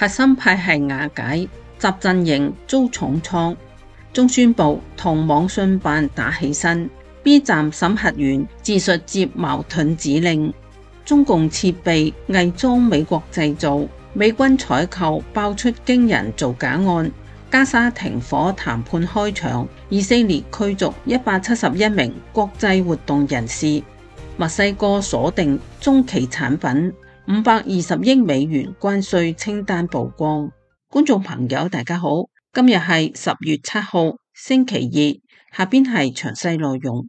核心派系瓦解，習陣營遭重創，中宣部同網信辦打起身。B 站審核員自述接矛盾指令，中共設備偽裝美國製造，美軍採購爆出驚人造假案，加沙停火談判開場，以色列驅逐171名國際活動人士，墨西哥鎖定中期產品520億美元關稅清單曝光。觀眾朋友大家好，今日係10月7號星期二，下邊係詳細內容。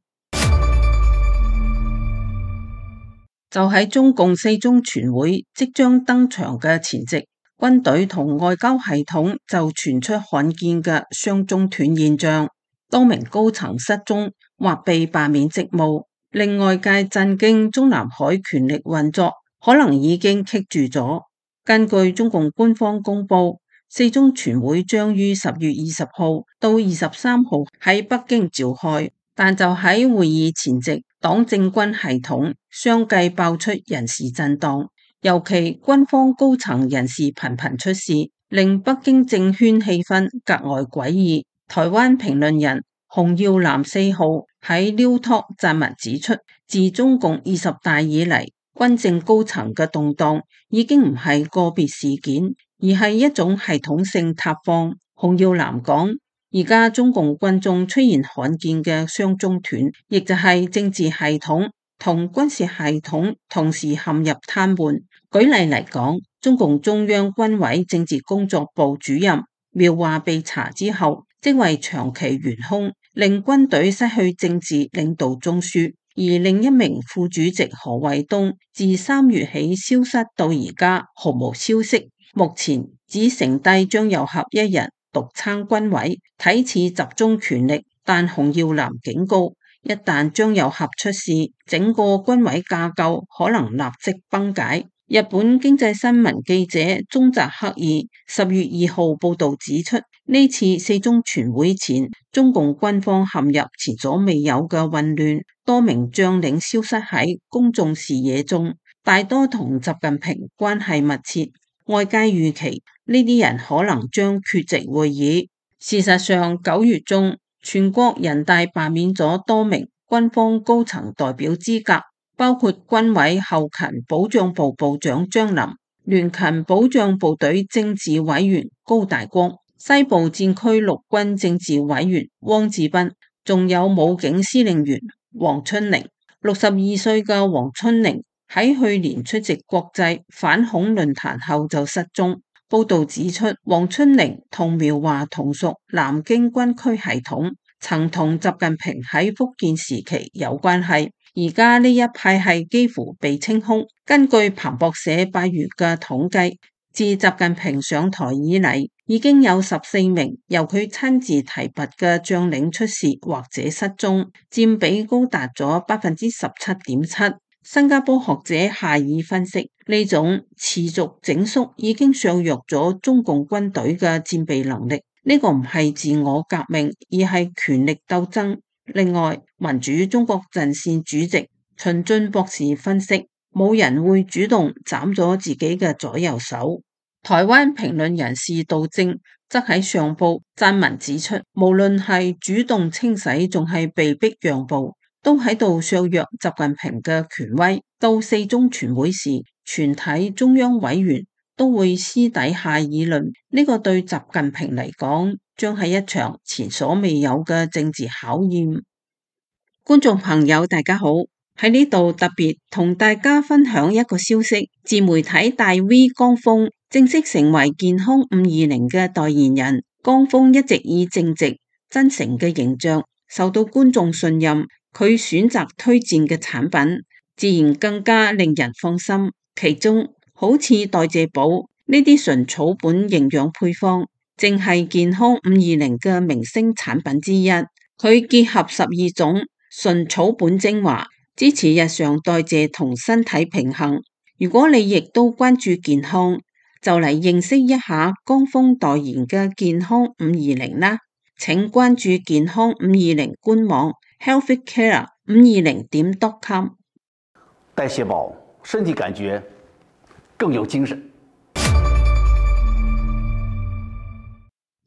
就喺中共四中全會即將登場嘅前夕，軍隊同外交系統就傳出罕見嘅雙中斷現象，多名高層失蹤或被罷免職務，令外界震驚中南海權力運作可能已經棘住咗。根據中共官方公佈，四中全會將於10月20號到23號喺北京召開，但就喺會議前夕，黨政軍系統相繼爆出人事震盪，尤其軍方高層人士頻頻出事，令北京政圈氣氛格外詭異。台灣評論人洪耀南4號喺 New Talk 撰文指出，自中共20大以嚟，軍政高層嘅動盪已經唔係個別事件，而係一種系統性塌方。洪耀南講，而家中共軍中出現罕見嘅雙中斷，亦就係政治系統同軍事系統同時陷入癱瘓。舉例嚟講，中共中央軍委政治工作部主任苗華被查之後，職位長期懸空，令軍隊失去政治領導中樞。而另一名副主席何衛東自3月起消失到而家，毫無消息。目前只剩低張又俠一人獨撐軍委，睇似集中權力，但洪耀南警告，一旦張又俠出事，整個軍委架構可能立即崩解。日本經濟新聞記者中澤克二10月2號報道指出，呢次四中全會前，中共軍方陷入前所未有嘅混亂，多名將領消失喺公眾視野中，大多同習近平關係密切。外界預期呢啲人可能將缺席會議。事實上，9月中，全國人大罷免咗多名軍方高層代表資格，包括軍委後勤保障部部長張林、聯勤保障部隊政治委員高大光、西部戰區陸軍政治委員汪志斌，仲有武警司令員黃春寧。62歲嘅黃春寧喺去年出席國際反恐論壇後就失蹤。報道指出，黃春寧同苗華同屬南京軍區系統，曾同習近平喺福建時期有關係。而家呢一派系幾乎被清空。根據彭博社8月嘅統計，自習近平上台以嚟，已經有14名由佢親自提拔嘅將領出事或者失蹤，佔比高達咗17.7%。新加坡學者夏爾分析，呢種持續整肅已經削弱咗中共軍隊嘅戰備能力。呢個唔係自我革命，而係權力鬥爭。另外，民主中國陣線主席秦進博士分析，冇人會主動斬咗自己嘅左右手。台灣評論人士杜正則喺上報撰文指出，無論係主動清洗，仲係被逼讓步，都喺度削弱習近平嘅權威。到四中全會時，全體中央委員都會私底下議論，呢個對習近平嚟講，將係一場前所未有嘅政治考驗。觀眾朋友大家好，喺呢度特別同大家分享一個消息，自媒體大 V 江峰正式成為健康520嘅代言人。江峰一直以正直、真誠嘅形象受到觀眾信任，佢選擇推薦嘅產品自然更加令人放心。其中好似代謝寶呢啲純草本營養配方，正係健康520嘅明星產品之一。佢結合12種純草本精華，支持日常代謝同身體平衡。如果你亦都關注健康，就嚟認識一下江峰代言嘅健康520啦。請關注健康520官網 healthycare520.com。 代謝寶，身體感覺更有精神。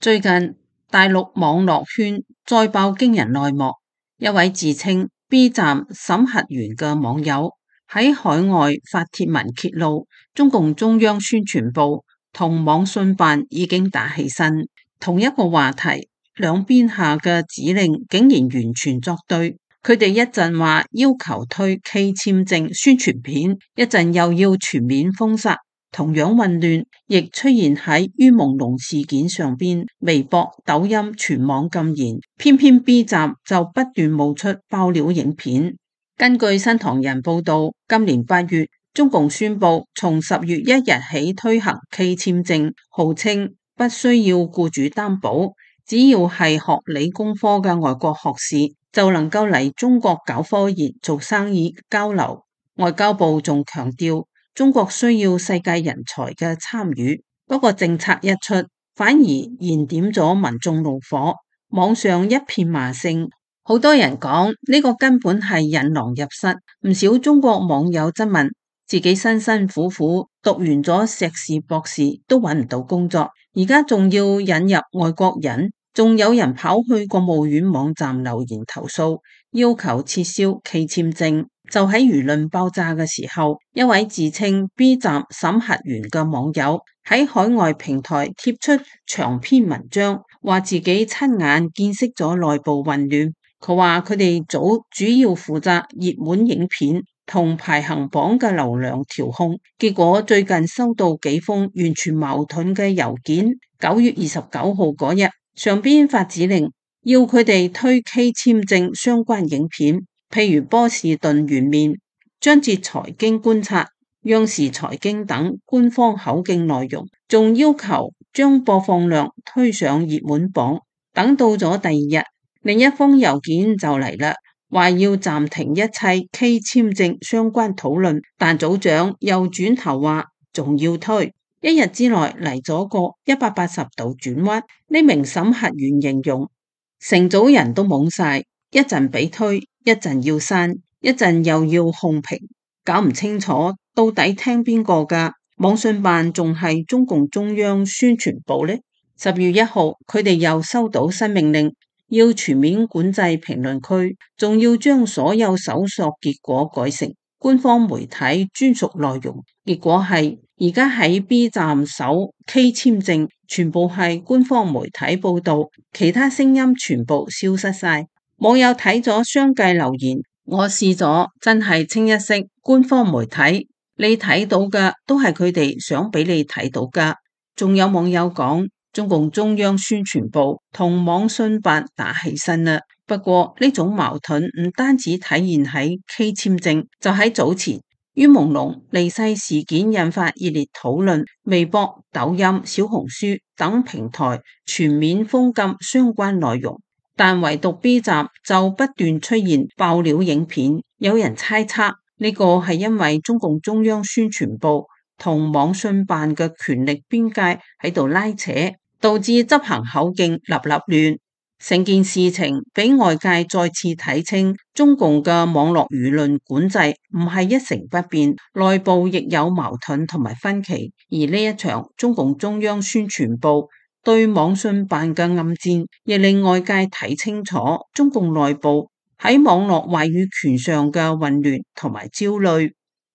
最近大陸網絡圈再爆驚人內幕，一位自稱 B 站審核員嘅網友喺海外發帖文揭露，中共中央宣傳部同網信辦已經打起身。同一個話題，兩邊下嘅指令竟然完全作對。佢哋一陣話要求推 K 簽證宣傳片，一陣又要全面封殺，同樣混亂亦出現喺于朦朧事件上邊。微博、抖音全網禁言，偏偏 B 站就不斷冒出爆料影片。根據新唐人報道，今年8月，中共宣布從10月1日起推行 K 簽證，號稱不需要僱主擔保，只要係學理工科嘅外國學士就能夠嚟中國搞科研、做生意、交流。外交部仲強調，中國需要世界人才嘅參與。不過政策一出，反而燃點咗民眾怒火，網上一片罵聲。好多人講呢個根本係引狼入室。唔少中國網友質問，自己辛辛苦苦讀完咗碩士、博士都揾唔到工作，而家仲要引入外國人，仲有人跑去國務院網站留言投訴，要求撤銷 K 簽證。就喺輿論爆炸嘅時候，一位自稱 B 站審核員嘅網友喺海外平台貼出長篇文章，話自己親眼見識咗內部混亂。佢話佢哋組主要負責熱門影片同排行榜嘅流量調控，結果最近收到幾封完全矛盾嘅郵件。9月29號嗰日，上邊發指令要佢哋推 K 簽證相關影片，譬如波士頓圓面、章節財經觀察、央視財經等官方口徑內容，仲要求將播放量推上熱門榜。等到咗第2日，另一封郵件就嚟啦，話要暫停一切 K 簽證相關討論，但組長又轉頭話仲要推。1日之內嚟咗個180度轉彎。呢名審核員形容成組人都懵晒，一陣俾推，一陣要刪，一陣又要控評，搞唔清楚到底聽邊個㗎。網信辦仲係中共中央宣傳部呢。10月1號，佢哋又收到新命令，要全面管制評論區，仲要將所有搜索結果改成官方媒體專屬內容。結果係而家喺 B 站搜 K 簽證，全部係官方媒體報道，其他聲音全部消失晒。網友睇咗相繼留言，我試咗，真係清一色官方媒體，你睇到嘅都係佢哋想俾你睇到㗎。仲有網友講，中共中央宣傳部同網信辦打起身啦。不過呢種矛盾唔單止體現喺 K 簽證，就喺早前于朦朧離世事件引發熱烈討論，微博、抖音、小紅書等平台全面封禁相關內容，但唯獨 B 站就不斷出現爆料影片。有人猜測呢個係因為中共中央宣傳部同網信辦嘅權力邊界喺度拉扯，導致執行口徑立立亂。成件事情俾外界再次睇清，中共嘅網絡輿論管制唔係一成不變，內部亦有矛盾同埋分歧。而呢一場中共中央宣傳部對網信辦嘅暗戰，亦令外界睇清楚中共內部喺網絡話語權上嘅混亂同埋焦慮。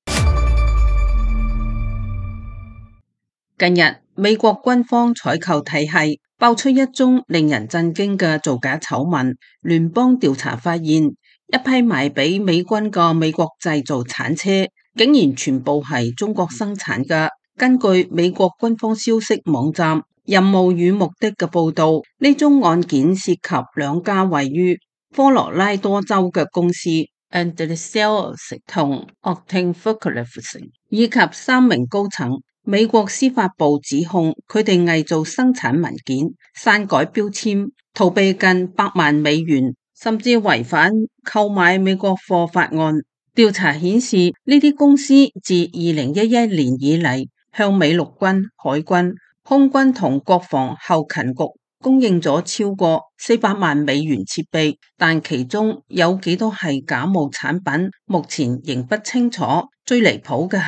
近日，美國軍方採購體系爆出一宗令人震驚嘅造假醜聞。聯邦調查發現，一批賣俾美軍嘅美國製造鏟車，竟然全部係中國生產嘅。根據美國軍方消息網站任務與目的嘅報道，呢宗案件涉及2家位於科羅拉多州嘅公司 Anduril 同 Octane Fluctuation 以及3名高層。美國司法部指控佢哋偽造生產文件、篡改標籤、逃避近100萬美元，甚至違反購買美國貨法案。調查顯示，呢啲公司自2011年以嚟向美陸軍、海軍、空軍同國防後勤局供應咗超過400萬美元設備，但其中有幾多係假冒產品，目前仍不清楚。最離譜嘅係，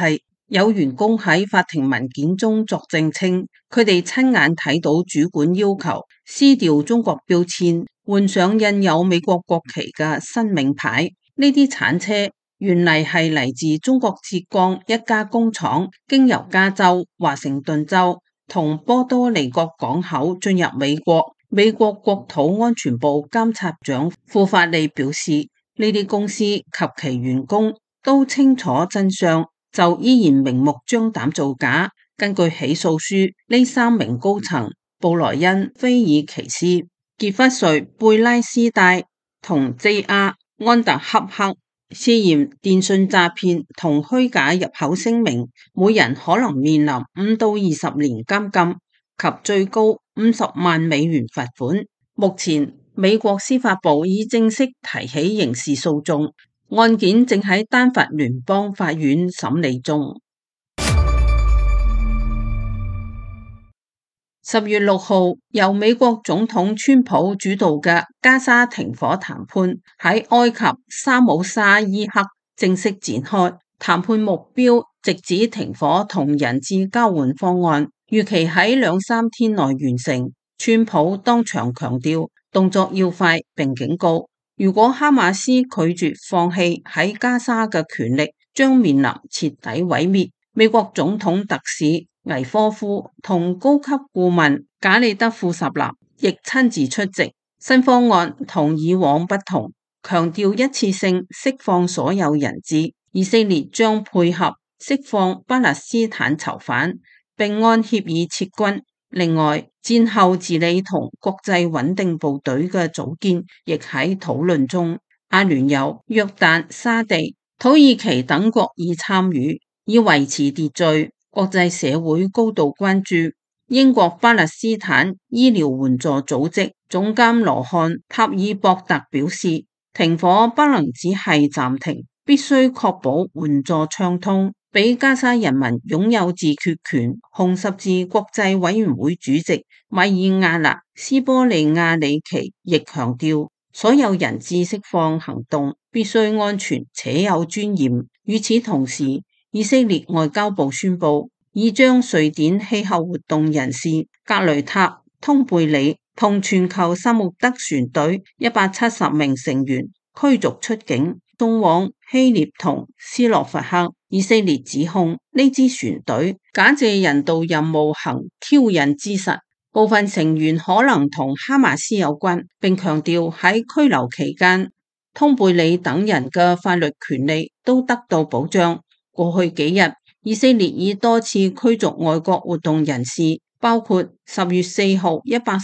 有員工喺法庭文件中作證稱，佢哋親眼睇到主管要求撕掉中國標籤，換上印有美國國旗嘅新名牌。呢啲鏟車原嚟係嚟自中國浙江一家工廠，經由加州、華盛頓州同波多黎各港口進入美國。美國國土安全部監察長庫法利表示，呢啲公司及其員工都清楚真相，就依然明目張膽造假。根據起訴書，呢3名高層布萊恩、菲爾奇斯、傑弗瑞、貝拉斯戴同 J.R. 安特恰克涉嫌電信詐騙同虛假入口聲明，每人可能面臨5到20年監禁及最高50萬美元罰款。目前美國司法部已正式提起刑事訴訟，案件正喺丹佛聯邦法院審理中。10月6號，由美國總統川普主導嘅加沙停火談判喺埃及沙姆沙伊克正式展開，談判目標直指停火同人質交換方案，預期喺2-3天內完成。川普當場強調動作要快，並警告如果哈馬斯拒絕放棄喺加沙嘅權力，將面臨徹底毀滅。美國總統特使維科夫同高級顧問賈里德庫什納亦親自出席。新方案同以往不同，強調一次性釋放所有人質，以色列將配合釋放巴勒斯坦囚犯，並按協議撤軍。另外，戰後治理同國際穩定部隊嘅組建亦喺討論中。阿聯酋、約旦、沙地、土耳其等國已參與，以維持秩序。國際社會高度關注。英國巴勒斯坦醫療援助組織總監羅漢塔爾博特表示，停火不能只係暫停，必須確保援助暢通，俾加沙人民擁有自決權。紅十字國際委員會主席米爾亞納斯波利亞里奇亦強調，所有人質釋放行動必須安全且有尊嚴。與此同時，以色列外交部宣布，已將瑞典氣候活動人士格雷塔通貝里同全球薩穆德船隊170名成員驅逐出境，送往希臘同斯洛伐克。以色列指控呢支船隊假借人道任務行挑釁之實，部分成員可能同哈馬斯有關，並強調喺拘留期間，通貝里等人嘅法律權利都得到保障。過去幾日，以色列已多次驅逐外國活動人士，包括10月4號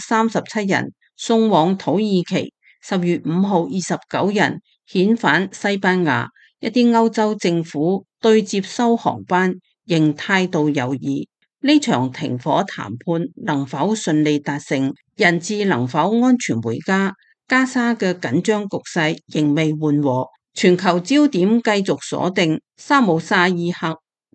137人送往土耳其，10月5號29人遣返西班牙。一啲歐洲政府對接收航班仍態度猶豫。呢場停火談判能否順利達成，人質能否安全回家，加沙嘅緊張局勢仍未緩和，全球焦點繼續鎖定沙姆沙伊克。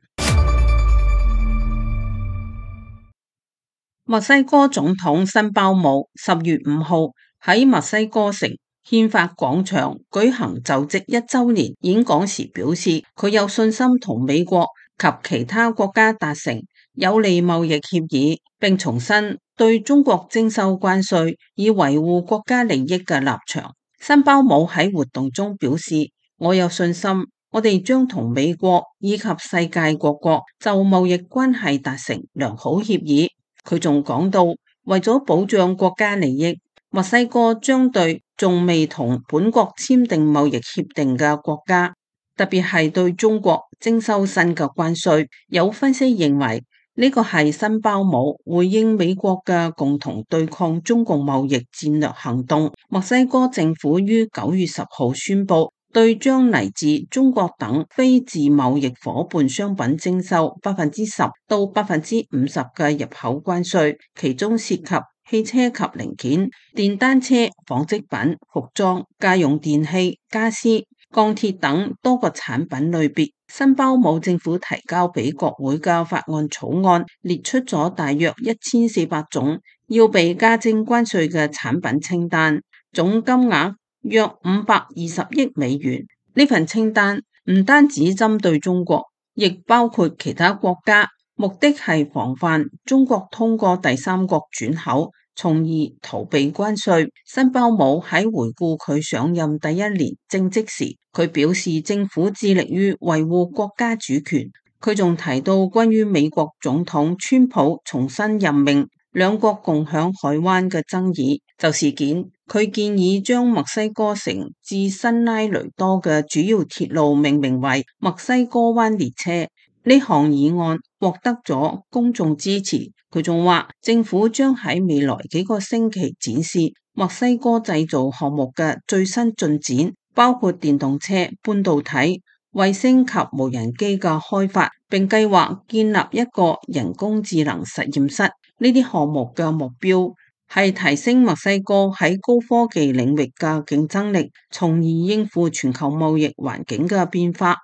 墨西哥總統辛鮑姆10月5號喺墨西哥城憲法廣場舉行就職1週年演講時表示，佢有信心同美國及其他國家達成有利貿易協議，並重申對中國徵收關稅以維護國家利益嘅立場。辛鮑姆喺活動中表示，我有信心，我哋將同美國以及世界各國就貿易關係達成良好協議。佢仲講到，為咗保障國家利益，墨西哥將對仲未同本國簽訂貿易協定嘅國家，特別係對中國徵收新嘅關稅。有分析認為，呢個係辛鮑姆回應美國嘅共同對抗中共貿易戰略行動。墨西哥政府於9月10號宣布，對將嚟自中國等非自貿易夥伴商品徵收10%到50%嘅入口關稅，其中涉及汽車及零件、電單車、紡織品、服裝、家用電器、家私、鋼鐵等多個產品類別。辛鮑姆政府提交俾國會嘅法案草案列出咗大約1400種要被加徵關稅嘅產品清單，總金額約520億美元。呢份清單唔單止針對中國， 亦包括其他國家，目的係防範中國通過第三國轉口，從而逃避關稅。辛包姆喺回顧佢上任第一年政績時，佢表示政府致力於維護國家主權。佢仲提到關於美國總統川普重新任命兩國共享海灣嘅爭議。就事件，佢建議將墨西哥城至新拉雷多嘅主要鐵路命名為墨西哥灣列車。呢項議案獲得咗公眾支持。佢仲話，政府將喺未來幾個星期展示墨西哥製造項目嘅最新進展，包括電動車、半導體、衛星及無人機嘅開發，並計劃建立一個人工智能實驗室。呢啲項目嘅目標係提升墨西哥喺高科技領域嘅競爭力，從而應付全球貿易環境嘅變化。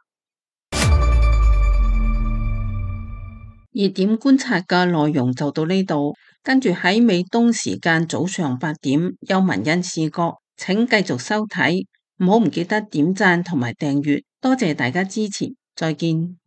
熱點觀察嘅內容就到呢度，跟住喺美東時間早上8點，有文恩視角，請繼續收睇，唔記得點讚同埋訂閱，多謝大家支持，再見。